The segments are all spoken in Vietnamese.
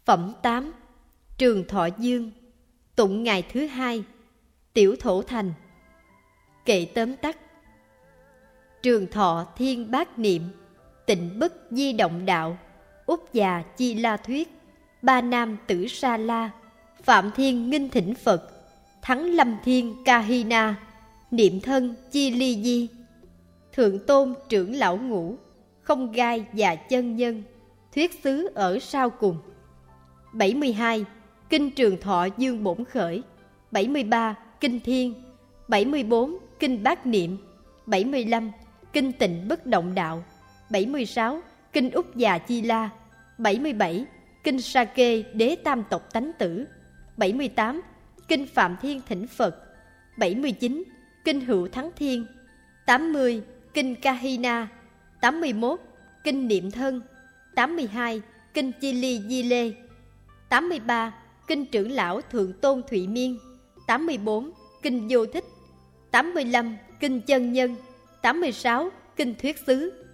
Phẩm 8. Trường Thọ Dương. Tụng ngày thứ 2. Tiểu Thổ Thành. Kệ tóm tắt. Trường thọ thiên bát niệm, tịnh bất di động đạo, út già chi la thuyết, ba nam tử sa la, phạm thiên nghinh thỉnh Phật, thắng lâm thiên ca hi na, niệm thân chi ly di. Thượng tôn trưởng lão ngũ, không gai và chân nhân, thuyết xứ ở sau cùng. 72. Kinh Trường Thọ Dương Bổn Khởi. 73. Kinh Thiên. 74. Kinh Bát Niệm. 75. Kinh Tịnh Bất Động Đạo. 76. Kinh Út Già Chi La. 77. Kinh Sa Kê Đế Tam Tộc Tánh Tử. 78. Kinh Phạm Thiên Thỉnh Phật. 79. Kinh Hữu Thắng Thiên. 80. Kinh Kahina. 81. Kinh Niệm Thân. 82. Kinh Chi Ly Di Lê. 83. Kinh Trưởng Lão Thượng Tôn Thụy Miên. 84. Kinh Vô Thích. 85. Kinh Chân Nhân. 86. Kinh Thuyết Xứ.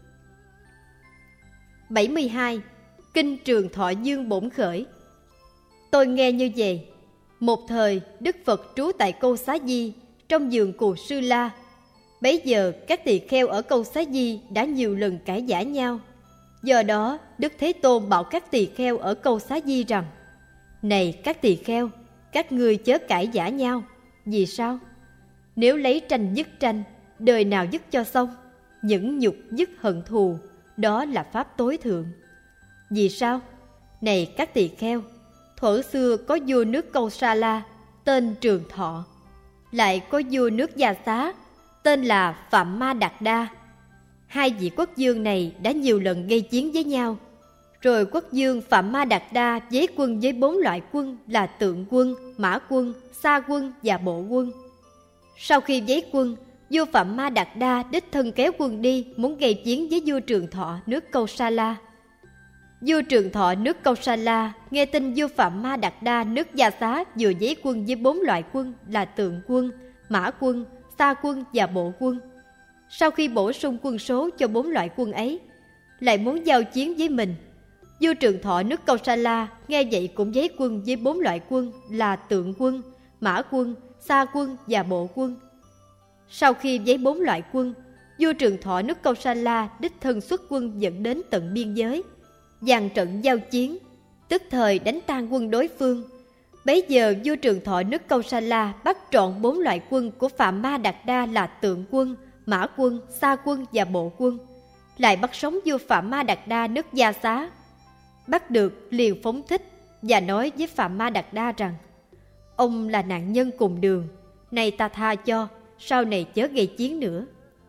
72. Kinh Trường Thọ Dương Bổn Khởi. Tôi nghe như vậy. Một thời Đức Phật trú tại Câu Xá Di, trong vườn Cù Sư La. Bấy giờ các tỳ kheo ở Câu Xá Di đã nhiều lần cãi vã nhau. Do đó Đức Thế Tôn bảo các tỳ kheo ở Câu Xá Di rằng: Này các tỳ kheo, các ngươi chớ cãi vã nhau. Vì sao? Nếu lấy tranh dứt tranh, đời nào dứt cho xong? Nhẫn nhục dứt hận thù, đó là pháp tối thượng. Vì sao? Này các tỳ kheo, thuở xưa có vua nước Câu Sa La, tên Trường Thọ. Lại có vua nước Gia Xá, tên là Phạm Ma Đạt Đa. Hai vị quốc vương này đã nhiều lần gây chiến với nhau. Rồi quốc vương Phạm Ma Đạt Đa giấy quân với 4 loại quân là tượng quân, mã quân, sa quân và bộ quân. Sau khi giấy quân, vua Phạm Ma Đạt Đa đích thân kéo quân đi, muốn gây chiến với vua Trường Thọ nước Câu Sa La. Vua Trường Thọ nước Câu Sa La nghe tin vua Phạm Ma Đạt Đa nước Gia Xá vừa giấy quân với 4 loại quân là tượng quân, mã quân, sa quân và bộ quân. Sau khi bổ sung quân số cho 4 loại quân ấy, lại muốn giao chiến với mình. Vua Trường Thọ nước Câu Sa La nghe vậy cũng giấy quân với 4 loại quân là tượng quân, mã quân, sa quân và bộ quân. Sau khi giấy 4 loại quân, vua Trường Thọ nước Câu Sa La đích thân xuất quân dẫn đến tận biên giới, dàn trận giao chiến, tức thời đánh tan quân đối phương. Bấy giờ vua Trường Thọ nước Câu Sa La bắt trọn 4 loại quân của Phạm Ma Đạt Đa là tượng quân, mã quân, sa quân và bộ quân, lại bắt sống vua Phạm Ma Đạt Đa nước Gia Xá. Bắt được liền phóng thích và nói với Phạm Ma Đạt Đa rằng: Ông là nạn nhân cùng đường, nay ta tha cho, sau này chớ gây chiến nữa.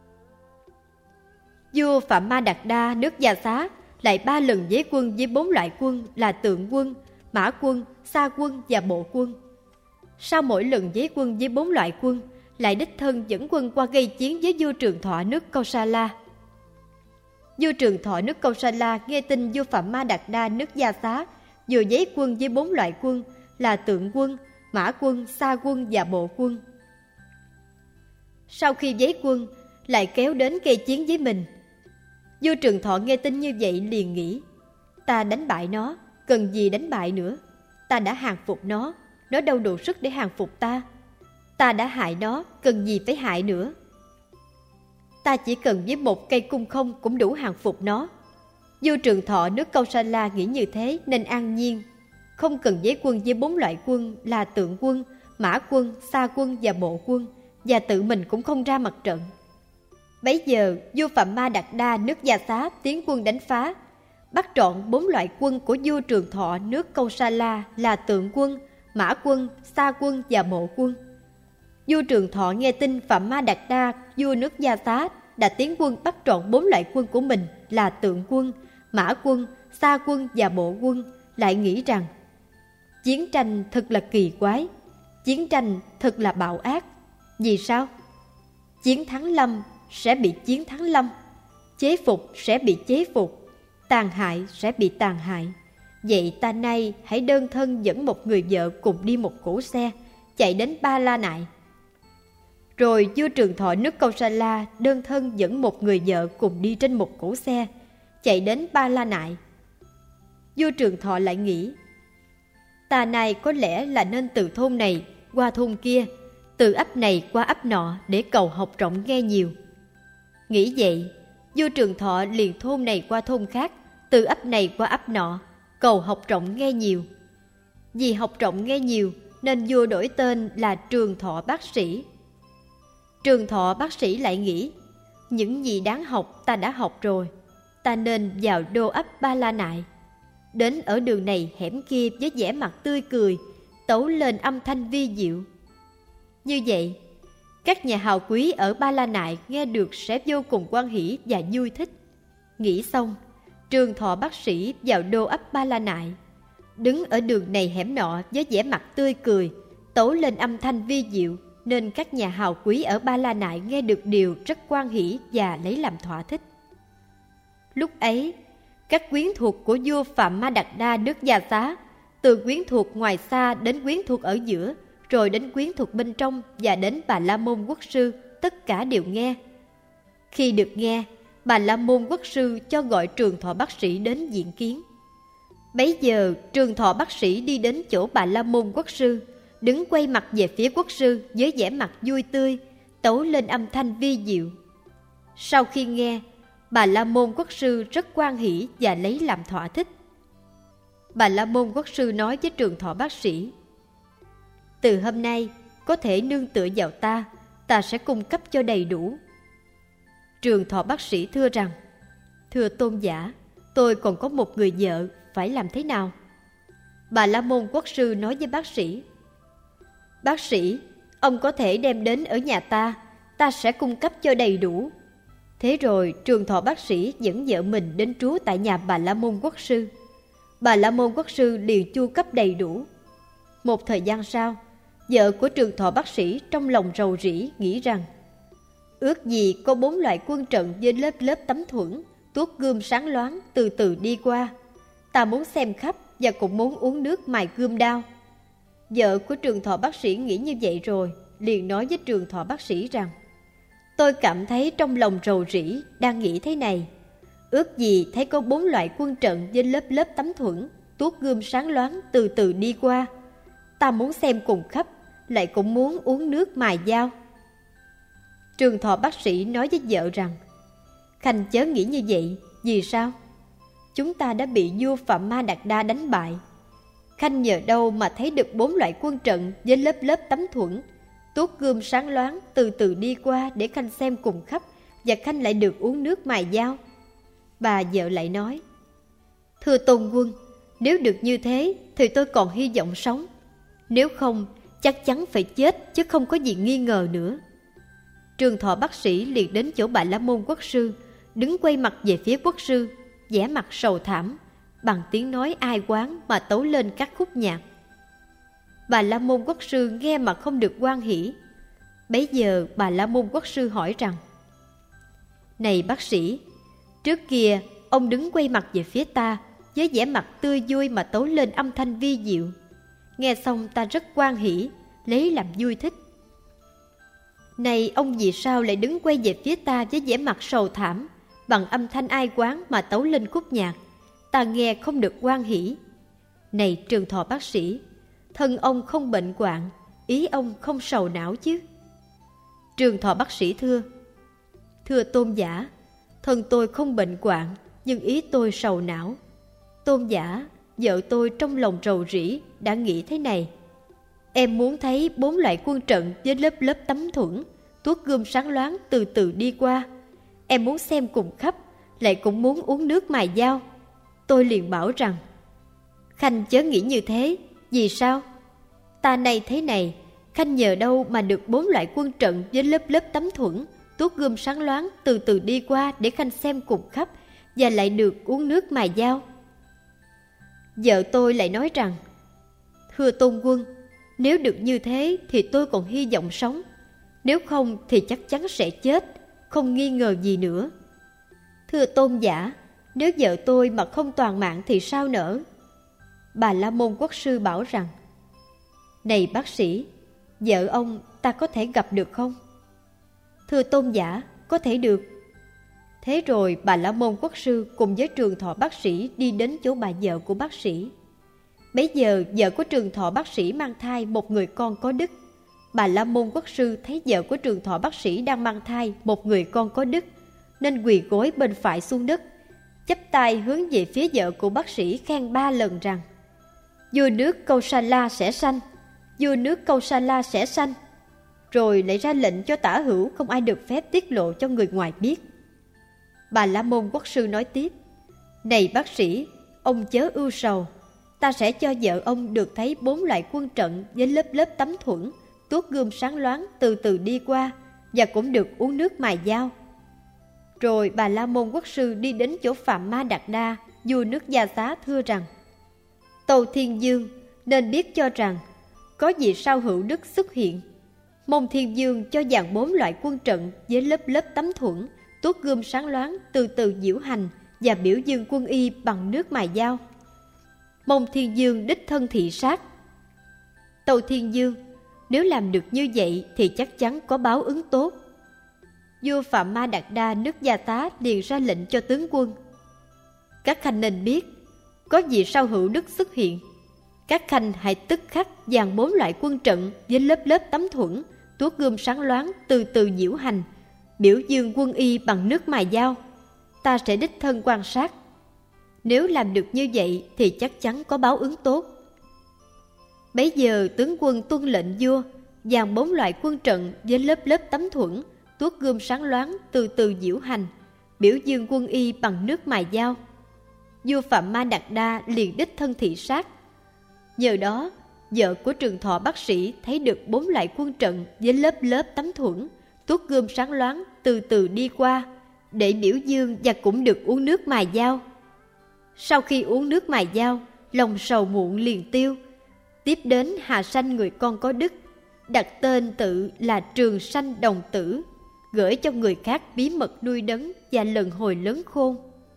Vua Phạm Ma Đạt Đa nước Gia Xá lại 3 lần giấy quân với 4 loại quân là tượng quân, mã quân, sa quân và bộ quân. Sau mỗi lần giấy quân với 4 loại quân, lại đích thân dẫn quân qua gây chiến với vua Trường Thọ nước Câu Sa La. Vua Trường Thọ nước Câu Sa La nghe tin vua Phạm Ma Đạt Đa nước Gia Xá vừa giấy quân với 4 loại quân là tượng quân, mã quân, sa quân và bộ quân. Sau khi giấy quân, lại kéo đến gây chiến với mình. Vua Trường Thọ nghe tin như vậy liền nghĩ: Ta đánh bại nó, cần gì đánh bại nữa? Ta đã hàng phục nó đâu đủ sức để hàng phục ta. Ta đã hại nó, cần gì phải hại nữa? Ta chỉ cần với một cây cung không cũng đủ hàng phục nó. Vua Trường Thọ nước Câu Sa La nghĩ như thế nên an nhiên, không cần giấy quân với 4 loại quân là tượng quân, mã quân, sa quân và bộ quân, và tự mình cũng không ra mặt trận. Bấy giờ vua Phạm Ma Đạt Đa nước Gia Xá tiến quân đánh phá, bắt trọn 4 loại quân của vua Trường Thọ nước Câu Sa La là tượng quân, mã quân, sa quân và bộ quân. Vua Trường Thọ nghe tin Phạm Ma Đạt Đa vua nước Gia Xá đã tiến quân bắt trọn 4 loại quân của mình là tượng quân, mã quân, sa quân và bộ quân, lại nghĩ rằng: Chiến tranh thật là kỳ quái, chiến tranh thật là bạo ác. Vì sao? Chiến thắng lâm sẽ bị chiến thắng lâm, chế phục sẽ bị chế phục, tàn hại sẽ bị tàn hại. Vậy ta nay hãy đơn thân dẫn một người vợ cùng đi một cỗ xe, chạy đến Ba La Nại. Rồi vua Trường Thọ nước Câu Sa La đơn thân dẫn một người vợ cùng đi trên một cỗ xe, chạy đến Ba La Nại. Vua Trường Thọ lại nghĩ: Ta này có lẽ là nên từ thôn này qua thôn kia, từ ấp này qua ấp nọ để cầu học rộng nghe nhiều. Nghĩ vậy, vua Trường Thọ liền thôn này qua thôn khác, từ ấp này qua ấp nọ, cầu học rộng nghe nhiều. Vì học rộng nghe nhiều nên vua đổi tên là Trường Thọ Bác Sĩ. Trường Thọ Bác Sĩ lại nghĩ, những gì đáng học ta đã học rồi, ta nên vào đô ấp Ba La Nại. Đến ở đường này hẻm kia với vẻ mặt tươi cười, tấu lên âm thanh vi diệu. Như vậy, các nhà hào quý ở Ba La Nại nghe được sẽ vô cùng hoan hỉ và vui thích. Nghĩ xong, Trường Thọ Bác Sĩ vào đô ấp Ba La Nại, đứng ở đường này hẻm nọ với vẻ mặt tươi cười, tấu lên âm thanh vi diệu, nên các nhà hào quý ở Ba La Nại nghe được điều rất hoan hỉ và lấy làm thỏa thích. Lúc ấy, các quyến thuộc của vua Phạm Ma Đạt Đa nước Gia Xá, từ quyến thuộc ngoài xa đến quyến thuộc ở giữa, rồi đến quyến thuộc bên trong và đến Bà La Môn Quốc sư, tất cả đều nghe. Khi được nghe, Bà La Môn Quốc sư cho gọi Trường Thọ Bác Sĩ đến diện kiến. Bấy giờ Trường Thọ Bác Sĩ đi đến chỗ Bà La Môn Quốc sư, đứng quay mặt về phía quốc sư với vẻ mặt vui tươi, tấu lên âm thanh vi diệu. Sau khi nghe, Bà La Môn Quốc sư rất hoan hỉ và lấy làm thỏa thích. Bà La Môn Quốc sư nói với Trường Thọ Bác Sĩ, từ hôm nay có thể nương tựa vào ta, ta sẽ cung cấp cho đầy đủ. Trường Thọ Bác Sĩ thưa rằng, thưa tôn giả, tôi còn có một người vợ, phải làm thế nào? Bà La Môn Quốc sư nói với bác sĩ, bác sĩ, ông có thể đem đến ở nhà ta, ta sẽ cung cấp cho đầy đủ. Thế rồi Trường Thọ Bác Sĩ dẫn vợ mình đến trú tại nhà Bà La Môn Quốc sư. Bà La Môn Quốc sư liền chu cấp đầy đủ. Một thời gian sau, vợ của Trường Thọ Bác Sĩ trong lòng rầu rĩ nghĩ rằng, ước gì có 4 loại quân trận với lớp lớp tấm thuẫn, tuốt gươm sáng loáng từ từ đi qua. Ta muốn xem khắp và cũng muốn uống nước mài gươm đao. Vợ của Trường Thọ Bác Sĩ nghĩ như vậy rồi, liền nói với Trường Thọ Bác Sĩ rằng, tôi cảm thấy trong lòng rầu rĩ, đang nghĩ thế này, ước gì thấy có 4 loại quân trận với lớp lớp tấm thuẫn, tuốt gươm sáng loáng từ từ đi qua. Ta muốn xem cùng khắp, lại cũng muốn uống nước mài dao. Trường Thọ Bác Sĩ nói với vợ rằng, khanh chớ nghĩ như vậy, vì sao? Chúng ta đã bị vua Phạm Ma Đạt Đa đánh bại. Khanh nhờ đâu mà thấy được 4 loại quân trận với lớp lớp tấm thuẫn, tuốt gươm sáng loáng từ từ đi qua để khanh xem cùng khắp, và khanh lại được uống nước mài dao. Bà vợ lại nói, thưa tôn quân, nếu được như thế thì tôi còn hy vọng sống. Nếu không, chắc chắn phải chết chứ không có gì nghi ngờ nữa. Trường Thọ Bác Sĩ liền đến chỗ Bà La Môn Quốc sư, đứng quay mặt về phía quốc sư, vẻ mặt sầu thảm, bằng tiếng nói ai oán mà tấu lên các khúc nhạc. Bà La Môn Quốc sư nghe mà không được hoan hỉ. Bấy giờ Bà La Môn Quốc sư hỏi rằng, này bác sĩ, trước kia ông đứng quay mặt về phía ta với vẻ mặt tươi vui mà tấu lên âm thanh vi diệu. Nghe xong ta rất hoan hỉ, lấy làm vui thích. Này ông vì sao lại đứng quay về phía ta với vẻ mặt sầu thảm, bằng âm thanh ai oán mà tấu lên khúc nhạc, ta nghe không được hoan hỉ. Này Trường Thọ Bác Sĩ, thân ông không bệnh hoạn, ý ông không sầu não chứ? Trường Thọ Bác Sĩ thưa tôn giả, thân tôi không bệnh hoạn, nhưng ý tôi sầu não. Tôn giả, vợ tôi trong lòng rầu rĩ, đã nghĩ thế này, em muốn thấy 4 loại quân trận với lớp lớp tấm thuẫn, tuốt gươm sáng loáng từ từ đi qua. Em muốn xem cùng khắp, lại cũng muốn uống nước mài dao. Tôi liền bảo rằng, khanh chớ nghĩ như thế, vì sao? Ta này thế này, khanh nhờ đâu mà được 4 loại quân trận với lớp lớp tấm thuẫn, tuốt gươm sáng loáng từ từ đi qua để khanh xem cùng khắp, và lại được uống nước mài dao. Vợ tôi lại nói rằng, thưa tôn quân, nếu được như thế thì tôi còn hy vọng sống. Nếu không thì chắc chắn sẽ chết, không nghi ngờ gì nữa. Thưa tôn giả, nếu vợ tôi mà không toàn mạng thì sao nỡ? Bà La Môn Quốc sư bảo rằng, này bác sĩ, vợ ông ta có thể gặp được không? Thưa tôn giả, có thể được. Thế rồi Bà La Môn Quốc sư cùng với Trường Thọ Bác Sĩ đi đến chỗ bà vợ của bác sĩ. Bấy giờ vợ của Trường Thọ bác sĩ mang thai một người con có đức. Bà La Môn Quốc sư thấy vợ của Trường Thọ bác sĩ đang mang thai một người con có đức, nên quỳ gối bên phải xuống đất, chắp tay hướng về phía vợ của bác sĩ khen 3 lần rằng: vua nước Kausala sẽ sanh, vua nước Kausala sẽ sanh. Rồi lại ra lệnh cho tả hữu không ai được phép tiết lộ cho người ngoài biết. Bà La Môn Quốc sư nói tiếp: này bác sĩ, ông chớ ưu sầu. Ta sẽ cho vợ ông được thấy 4 loại quân trận với lớp lớp tấm thuẫn, tuốt gươm sáng loáng từ từ đi qua, và cũng được uống nước mài dao. Rồi bà La Môn Quốc sư đi đến chỗ Phạm Ma Đạt Đa, vua nước Gia Xá, thưa rằng: Tâu Thiên Dương nên biết cho rằng có vị sao hữu đức xuất hiện. Mong Thiên Dương cho dàn 4 loại quân trận với lớp lớp tấm thuẫn, tuốt gươm sáng loáng từ từ diễu hành, và biểu dương quân y bằng nước mài dao. Mong Thiên Dương đích thân thị sát. Tâu Thiên Dương, nếu làm được như vậy thì chắc chắn có báo ứng tốt. Vua Phạm Ma Đạt Đa nước Gia Tá liền ra lệnh cho tướng quân: các khanh nên biết, có vị sao hữu đức xuất hiện. Các khanh hãy tức khắc dàn 4 loại quân trận với lớp lớp tấm thuẫn, tuốt gươm sáng loáng từ từ diễu hành, biểu dương quân y bằng nước mài dao. Ta sẽ đích thân quan sát. Nếu làm được như vậy thì chắc chắn có báo ứng tốt. Bấy giờ tướng quân tuân lệnh vua dàn 4 loại quân trận với lớp lớp tấm thuẫn, tuốt gươm sáng loáng từ từ diễu hành, biểu dương quân y bằng nước mài dao. Vua Phạm Ma Đạt Đa liền đích thân thị sát. Nhờ đó, vợ của Trường Thọ bác sĩ thấy được 4 loại quân trận với lớp lớp tấm thuẫn, tuốt gươm sáng loáng từ từ đi qua, để biểu dương và cũng được uống nước mài dao. Sau khi uống nước mài dao, lòng sầu muộn liền tiêu. Tiếp đến hạ sanh người con có đức, đặt tên tự là Trường Sanh Đồng Tử, gửi cho người khác bí mật nuôi đấng và lần hồi lớn khôn.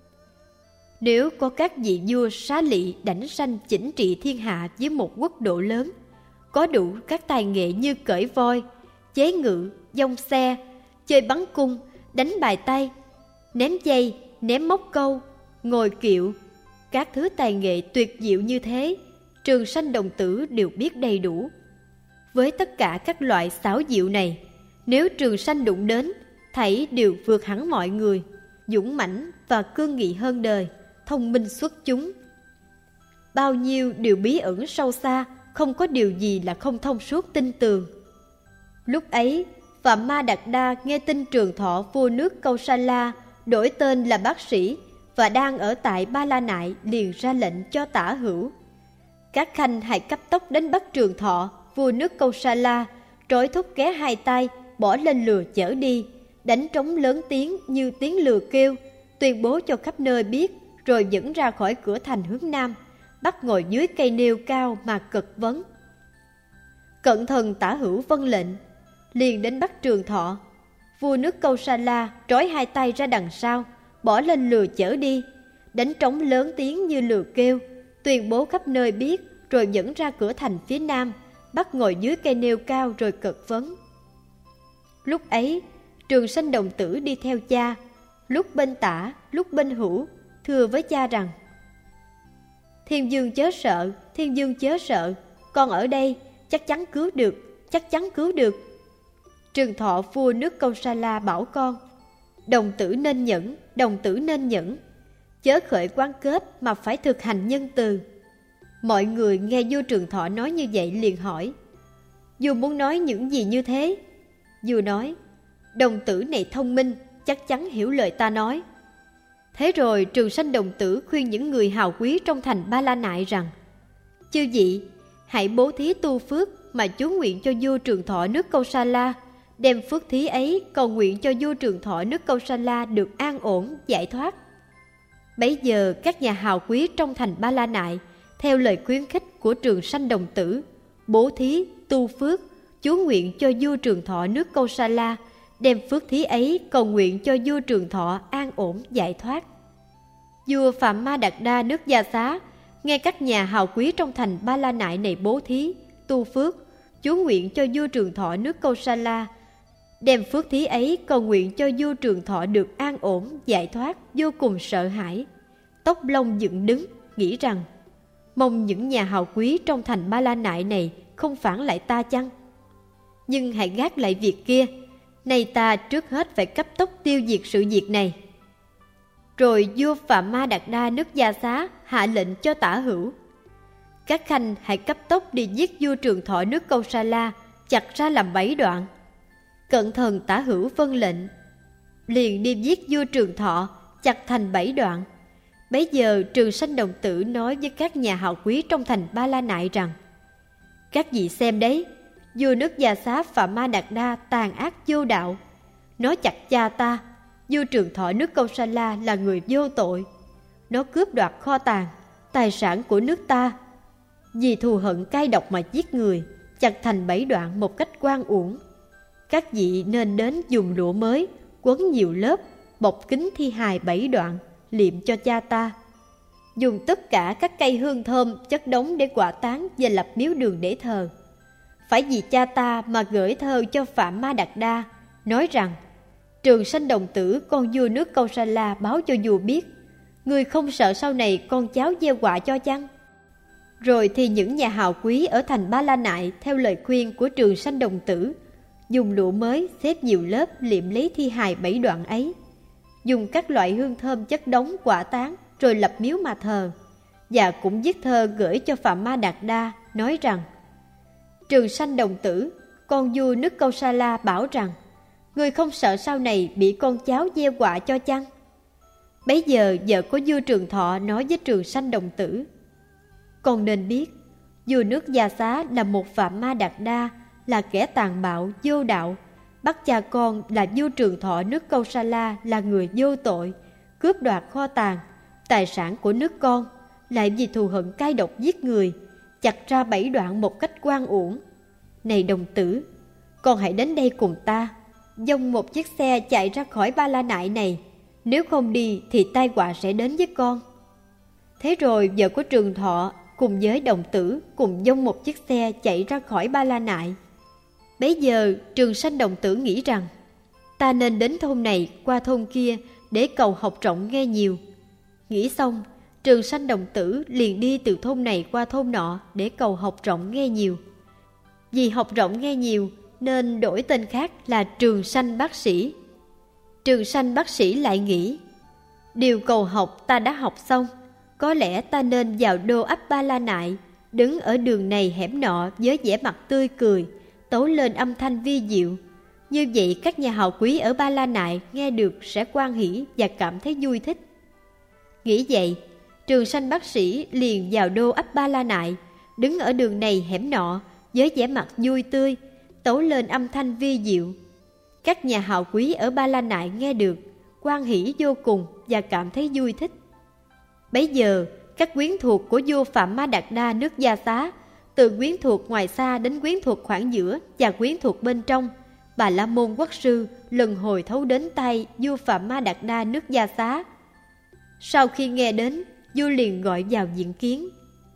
Nếu có các vị vua xá lị đảnh sanh chỉnh trị thiên hạ với một quốc độ lớn, có đủ các tài nghệ như cởi voi, chế ngự, dông xe, chơi bắn cung, đánh bài tay, ném dây, ném móc câu, ngồi kiệu, các thứ tài nghệ tuyệt diệu như thế, Trường Sanh Đồng Tử đều biết đầy đủ. Với tất cả các loại xảo diệu này, nếu Trường Sanh đụng đến, thảy đều vượt hẳn mọi người, dũng mãnh và cương nghị hơn đời, thông minh xuất chúng. Bao nhiêu điều bí ẩn sâu xa, không có điều gì là không thông suốt tinh tường. Lúc ấy, Phạm Ma Đạt Đa nghe tin Trường Thọ vua nước Kausala đổi tên là bác sĩ và đang ở tại Ba La Nại, liền ra lệnh cho tả hữu: các khanh hãy cấp tốc đến bắt Trường Thọ vua nước Kausala, trói thúc ghé 2 tay, bỏ lên lừa chở đi, đánh trống lớn tiếng như tiếng lừa kêu, tuyên bố cho khắp nơi biết, rồi dẫn ra khỏi cửa thành hướng nam, bắt ngồi dưới cây nêu cao mà cật vấn. Cận thần tả hữu vâng lệnh, liền đến bắt Trường Thọ vua nước Kausala, trói 2 tay ra đằng sau, bỏ lên lừa chở đi, đánh trống lớn tiếng như lừa kêu, tuyên bố khắp nơi biết, rồi dẫn ra cửa thành phía nam, bắt ngồi dưới cây nêu cao rồi cật vấn. Lúc ấy, Trường Sanh Đồng Tử đi theo cha, lúc bên tả, lúc bên hữu, thưa với cha rằng: Thiên Dương chớ sợ, Thiên Dương chớ sợ, con ở đây, chắc chắn cứu được, chắc chắn cứu được. Trường Thọ vua nước Kausala bảo con: Đồng tử nên nhẫn, đồng tử nên nhẫn, chớ khởi oán kết mà phải thực hành nhân từ. Mọi người nghe vua Trường Thọ nói như vậy liền hỏi: vua muốn nói những gì như thế? Vua nói: đồng tử này thông minh, chắc chắn hiểu lời ta nói. Thế rồi Trường Sanh Đồng Tử khuyên những người hào quý trong thành Ba La Nại rằng: chư vị, hãy bố thí tu phước mà chú nguyện cho vua Trường Thọ nước Kausala, đem phước thí ấy cầu nguyện cho vua Trường Thọ nước Kausala được an ổn, giải thoát. Bấy giờ các nhà hào quý trong thành Ba La Nại, theo lời khuyến khích của Trường Sanh Đồng Tử, bố thí, tu phước, chú nguyện cho vua Trường Thọ nước Kausala, đem phước thí ấy cầu nguyện cho vua Trường Thọ an ổn, giải thoát. Vua Phạm Ma Đạt Đa nước Gia Xá nghe các nhà hào quý trong thành Ba La Nại này bố thí, tu phước, chú nguyện cho vua Trường Thọ nước Kausala, đem phước thí ấy cầu nguyện cho vua Trường Thọ được an ổn, giải thoát, vô cùng sợ hãi, tóc lông dựng đứng, nghĩ rằng: mong những nhà hào quý trong thành Ba La Nại này không phản lại ta chăng? Nhưng hãy gác lại việc kia, nay ta trước hết phải cấp tốc tiêu diệt sự việc này. Rồi vua Phạm Ma Đạt Đa nước Gia Xá hạ lệnh cho Tả Hữu: các khanh hãy cấp tốc đi giết vua Trường Thọ nước Câu Sa La, chặt ra làm 7 đoạn. Cận thần Tả Hữu vâng lệnh, liền đi giết vua Trường Thọ, chặt thành 7 đoạn. Bấy giờ Trường Sanh Đồng Tử nói với các nhà hào quý trong thành Ba La Nại rằng: các vị xem đấy, vua nước Gia Xá Phạm Ma Đạt Đa tàn ác vô đạo, nó chặt cha ta. Vua Trường Thọ nước Câu Sa La là người vô tội, nó cướp đoạt kho tàng, tài sản của nước ta. Vì thù hận cay độc mà giết người, chặt thành 7 đoạn một cách oan uổng. Các vị nên đến dùng lụa mới, quấn nhiều lớp, bọc kín thi hài 7 đoạn, liệm cho cha ta. Dùng tất cả các cây hương thơm chất đống để quả táng và lập miếu đường để thờ. Phải vì cha ta mà gửi thơ cho Phạm Ma Đạt Đa, nói rằng: Trường Sanh Đồng Tử con vua nước Câu Sa La báo cho vua biết, người không sợ sau này con cháu gieo họa cho chăng? Rồi thì những nhà hào quý ở thành Ba La Nại theo lời khuyên của Trường Sanh Đồng Tử, dùng lụa mới xếp nhiều lớp liệm lấy thi hài 7 đoạn ấy, dùng các loại hương thơm chất đống quả táng, rồi lập miếu mà thờ. Và cũng viết thơ gửi cho Phạm Ma Đạt Đa, nói rằng: Trường Sanh Đồng Tử con vua nước Câu Sa La bảo rằng, người không sợ sau này bị con cháu gieo họa cho chăng? Bấy giờ vợ của vua Trường Thọ nói với Trường Sanh Đồng Tử: con nên biết, vua nước Gia Xá là một Phạm Ma Đạt Đa, là kẻ tàn bạo vô đạo, bắt cha con là vua Trường Thọ nước Câu Sa La là người vô tội, cướp đoạt kho tàng, tài sản của nước con, lại vì thù hận cay độc giết người, chặt ra 7 đoạn một cách oan uổng. Này đồng tử, con hãy đến đây cùng ta, dông một chiếc xe chạy ra khỏi Ba La Nại này, nếu không đi thì tai họa sẽ đến với con. Thế rồi vợ của Trường Thọ cùng với đồng tử cùng dông một chiếc xe chạy ra khỏi Ba La Nại. Bấy giờ Trường Sanh Đồng Tử nghĩ rằng, ta nên đến thôn này qua thôn kia để cầu học rộng nghe nhiều. Nghĩ xong, Trường Sanh Đồng Tử liền đi từ thôn này qua thôn nọ để cầu học rộng nghe nhiều. Vì học rộng nghe nhiều nên đổi tên khác là Trường Sanh Bác Sĩ. Trường Sanh Bác Sĩ lại nghĩ, điều cầu học ta đã học xong, có lẽ ta nên vào đô ấp Ba La Nại, đứng ở đường này hẻm nọ với vẻ mặt tươi cười, tấu lên âm thanh vi diệu. Như vậy các nhà hào quý ở Ba La Nại nghe được sẽ hoan hỉ và cảm thấy vui thích. Nghĩ vậy, Trường Sanh Bác Sĩ liền vào đô ấp Ba La Nại, đứng ở đường này hẻm nọ với vẻ mặt vui tươi, tấu lên âm thanh vi diệu. Các nhà hào quý ở Ba La Nại nghe được, hoan hỉ vô cùng và cảm thấy vui thích. Bấy giờ, các quyến thuộc của vua Phạm Ma Đạt Đa nước Gia Xá, từ quyến thuộc ngoài xa đến quyến thuộc khoảng giữa và quyến thuộc bên trong, Bà La Môn Quốc sư lần hồi thấu đến tay vua Phạm Ma Đạt Đa nước Gia Xá. Sau khi nghe đến, vua liền gọi vào diện kiến.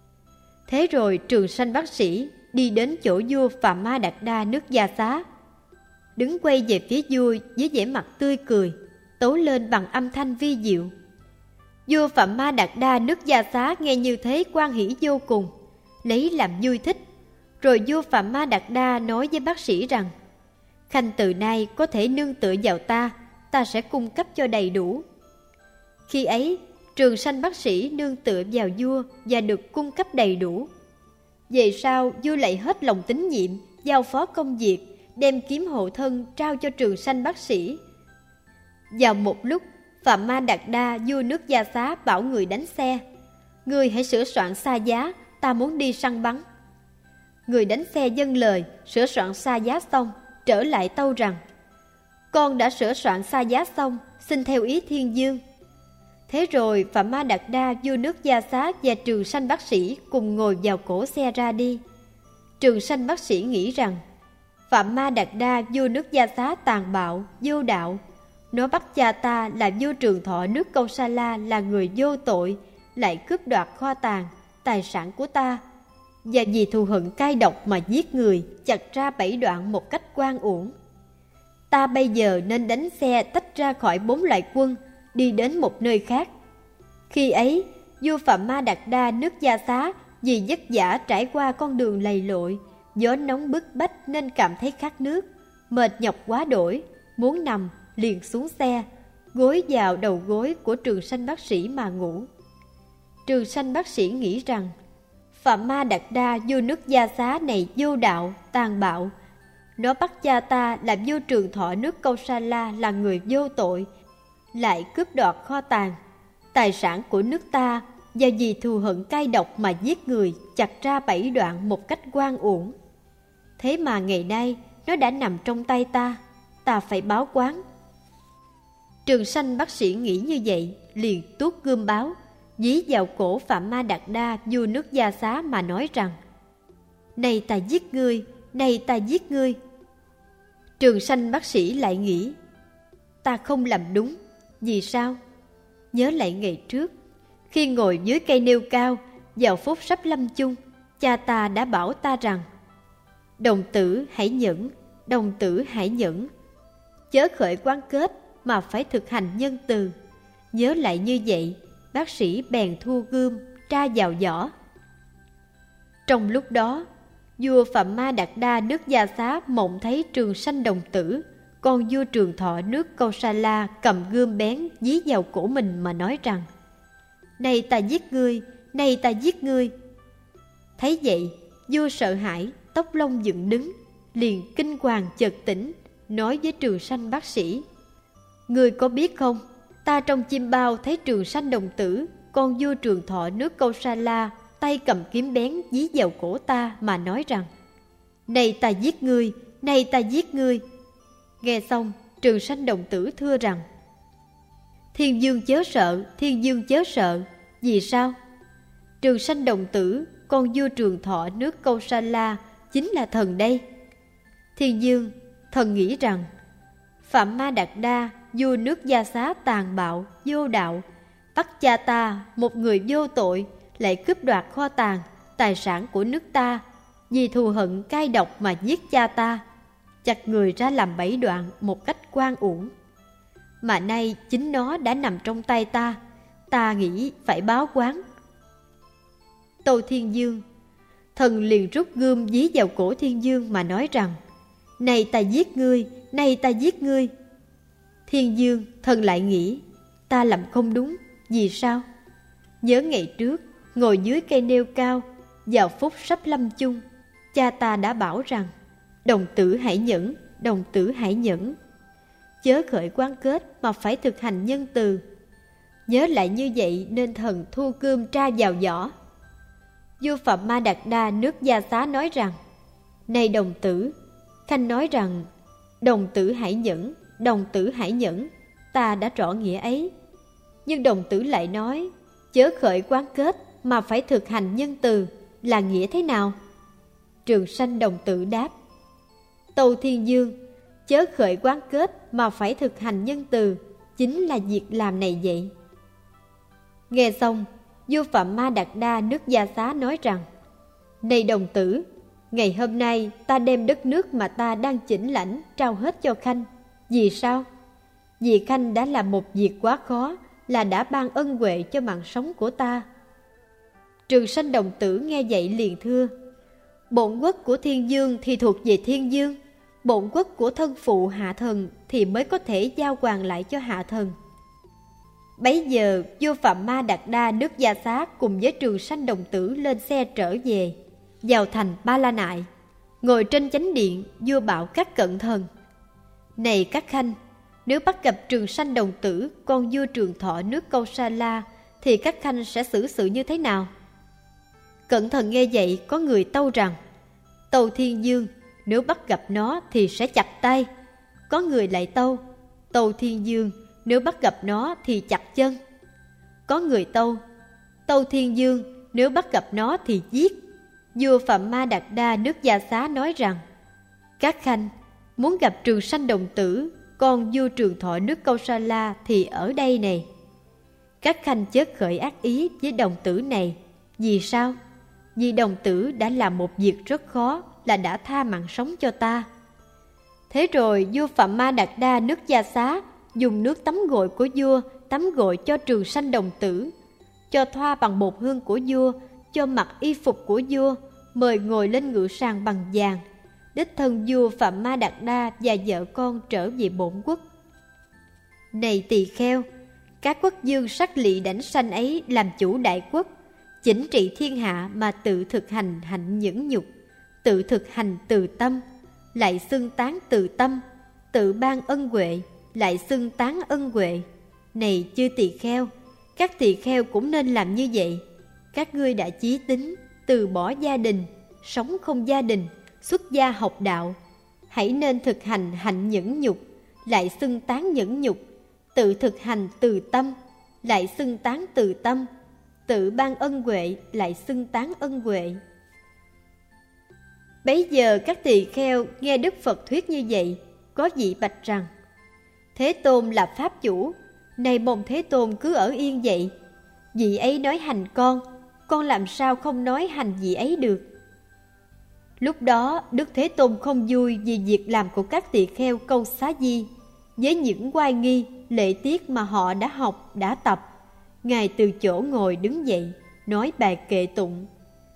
Thế rồi Trường Sanh Bác Sĩ đi đến chỗ vua Phạm Ma Đạt Đa nước Gia Xá, đứng quay về phía vua với vẻ mặt tươi cười, tấu lên bằng âm thanh vi diệu. Vua Phạm Ma Đạt Đa nước Gia Xá nghe như thế hoan hỉ vô cùng, lấy làm vui thích. Rồi vua Phạm Ma Đạt Đa nói với bác sĩ rằng, khanh từ nay có thể nương tựa vào ta, ta sẽ cung cấp cho đầy đủ. Khi ấy, Trường Sanh Bác Sĩ nương tựa vào vua và được cung cấp đầy đủ. Về sau, vua lại hết lòng tín nhiệm, giao phó công việc, đem kiếm hộ thân trao cho Trường Sanh Bác Sĩ. Vào một lúc, Phạm Ma Đạt Đa vua nước Gia Xá bảo người đánh xe, người hãy sửa soạn xa giá, ta muốn đi săn bắn. Người đánh xe dâng lời, sửa soạn xa giá xong, trở lại tâu rằng, con đã sửa soạn xa giá xong, xin theo ý thiên dương. Thế rồi Phạm Ma Đạt Đa vua nước Gia Xá và Trường Sanh Bác Sĩ cùng ngồi vào cổ xe ra đi. Trường Sanh Bác Sĩ nghĩ rằng, Phạm Ma Đạt Đa vua nước Gia Xá tàn bạo, vô đạo, nó bắt cha ta là vua Trường Thọ nước Câu Sa La là người vô tội, lại cướp đoạt kho tàng, tài sản của ta, và vì thù hận cay độc mà giết người, chặt ra 7 đoạn một cách oan uổng. Ta bây giờ nên đánh xe tách ra khỏi 4 loại quân, đi đến một nơi khác. Khi ấy, vua Phạm Ma Đạt Đa nước Gia Xá vì vất vả trải qua con đường lầy lội, gió nóng bức bách nên cảm thấy khát nước, mệt nhọc quá đỗi, muốn nằm liền xuống xe, gối vào đầu gối của Trường Sanh bác sĩ mà ngủ. Trường Sanh bác sĩ nghĩ rằng Phạm Ma Đạt Đa vua nước Gia Xá này vô đạo, tàn bạo. Nó bắt cha ta là vua Trường Thọ nước Kausala là người vô tội, lại cướp đoạt kho tàng, tài sản của nước ta, và vì thù hận cay độc mà giết người, chặt ra 7 đoạn một cách oan uổng. Thế mà ngày nay nó đã nằm trong tay ta phải báo oán. Trường Sanh bác sĩ nghĩ như vậy, liền tuốt gươm báo, dí vào cổ Phạm Ma Đạt Đa vua nước Gia Xá mà nói rằng: Này ta giết ngươi, này ta giết ngươi. Trường Sanh bác sĩ lại nghĩ: Ta không làm đúng. Vì sao? Nhớ lại ngày trước, khi ngồi dưới cây nêu cao, vào phút sắp lâm chung, cha ta đã bảo ta rằng: Đồng tử hãy nhẫn, đồng tử hãy nhẫn, chớ khởi oán kết mà phải thực hành nhân từ. Nhớ lại như vậy, bác sĩ bèn thu gươm tra vào vỏ. Trong lúc đó, vua Phạm Ma Đạt Đa nước Gia Xá mộng thấy Trường Sanh đồng tử, con vua Trường Thọ nước Kausala, cầm gươm bén dí vào cổ mình mà nói rằng: Này ta giết ngươi, này ta giết ngươi. Thấy vậy, vua sợ hãi, tóc lông dựng đứng, liền kinh hoàng chợt tỉnh, nói với Trường Sanh bác sĩ: Ngươi có biết không, ta trong chim bao thấy Trường Sanh đồng tử, con vua Trường Thọ nước Kausala, tay cầm kiếm bén dí vào cổ ta mà nói rằng: Này ta giết ngươi, này ta giết ngươi. Nghe xong, Trường Sanh đồng tử thưa rằng: Thiên vương chớ sợ, thiên vương chớ sợ. Vì sao? Trường Sanh đồng tử, con vua Trường Thọ nước Kausala, chính là thần đây. Thiên vương, thần nghĩ rằng Phạm Ma Đạt Đa vua nước Gia Xá tàn bạo, vô đạo, bắt cha ta, một người vô tội, lại cướp đoạt kho tàng, tài sản của nước ta, vì thù hận cay độc mà giết cha ta, chặt người ra làm 7 đoạn một cách oan uổng. Mà nay chính nó đã nằm trong tay ta nghĩ phải báo oán. Tâu Thiên Vương, thần liền rút gươm dí vào cổ Thiên Vương mà nói rằng: Này ta giết ngươi, này ta giết ngươi. Thiên Vương, thần lại nghĩ: Ta làm không đúng. Vì sao? Nhớ ngày trước, ngồi dưới cây nêu cao, vào phút sắp lâm chung, cha ta đã bảo rằng: Đồng tử hãy nhẫn, đồng tử hãy nhẫn, chớ khởi oán kết mà phải thực hành nhân từ. Nhớ lại như vậy nên thần thu gươm tra vào vỏ. Vua Phạm Ma Đạt Đa nước Gia Xá nói rằng: Này đồng tử, khanh nói rằng đồng tử hãy nhẫn, đồng tử hãy nhẫn, ta đã rõ nghĩa ấy. Nhưng đồng tử lại nói: Chớ khởi oán kết mà phải thực hành nhân từ, là nghĩa thế nào? Trường Sanh đồng tử đáp: Tâu Thiên Vương, chớ khởi oán kết mà phải thực hành nhân từ, chính là việc làm này vậy. Nghe xong, vua Phạm Ma Đạt Đa nước Gia Xá nói rằng: Này đồng tử, ngày hôm nay ta đem đất nước mà ta đang chỉnh lãnh trao hết cho khanh. Vì sao? Vì khanh đã làm một việc quá khó, là đã ban ân huệ cho mạng sống của ta. Trường Sanh đồng tử nghe vậy liền thưa: Bổn quốc của Thiên Vương thì thuộc về Thiên Vương, bổn quốc của thân phụ hạ thần thì mới có thể giao hoàn lại cho hạ thần. Bấy giờ vua Phạm Ma Đạt Đa nước Gia Xá cùng với Trường Sanh đồng tử lên xe trở về, vào thành Ba La Nại. Ngồi trên chánh điện, vua bảo các cận thần: Này các khanh, nếu bắt gặp Trường Sanh đồng tử, con vua Trường Thọ nước Kausala, thì các khanh sẽ xử sự như thế nào? Cận thần nghe vậy có người tâu rằng: Tâu Thiên Vương, nếu bắt gặp nó thì sẽ chặt tay. Có người lại tâu: Tâu Thiên Vương, nếu bắt gặp nó thì chặt chân. Có người tâu: Tâu Thiên Vương, nếu bắt gặp nó thì giết. Vua Phạm Ma Đạt Đa nước Gia Xá nói rằng: Các khanh muốn gặp Trường Sanh đồng tử, con vua Trường Thọ nước Kausala thì ở đây này. Các khanh chớ khởi ác ý với đồng tử này. Vì sao? Vì đồng tử đã làm một việc rất khó, là đã tha mạng sống cho ta. Thế rồi vua Phạm Ma Đạt Đa nước Gia Xá dùng nước tắm gội của vua tắm gội cho Trường Sanh đồng tử, cho thoa bằng bột hương của vua cho mặc y phục của vua, mời ngồi lên ngự sàng bằng vàng. Đích thân vua Phạm Ma Đạt Đa và vợ con trở về bổn quốc. Này tỳ kheo, các quốc dương sắc lị đảnh sanh ấy làm chủ đại quốc, chỉnh trị thiên hạ mà tự thực hành hạnh nhẫn nhục, tự thực hành từ tâm, lại xưng tán từ tâm, tự ban ân huệ, lại xưng tán ân huệ. Này chư tỳ kheo, các tỳ kheo cũng nên làm như vậy. Các ngươi đã chí tín, từ bỏ gia đình, sống không gia đình, xuất gia học đạo, hãy nên thực hành hạnh nhẫn nhục, lại xưng tán nhẫn nhục, tự thực hành từ tâm, lại xưng tán từ tâm, tự ban ân huệ, lại xưng tán ân huệ. Bấy giờ các tỳ kheo nghe Đức Phật thuyết như vậy, có vị bạch rằng: Thế Tôn là Pháp chủ, này mong Thế Tôn cứ ở yên vậy. Vị ấy nói hành con làm sao không nói hành vị ấy được. Lúc đó Đức Thế Tôn không vui vì việc làm của các tỳ kheo Câu Xá Di, với những oai nghi, lễ tiết mà họ đã học, đã tập. Ngài từ chỗ ngồi đứng dậy, nói bài kệ tụng: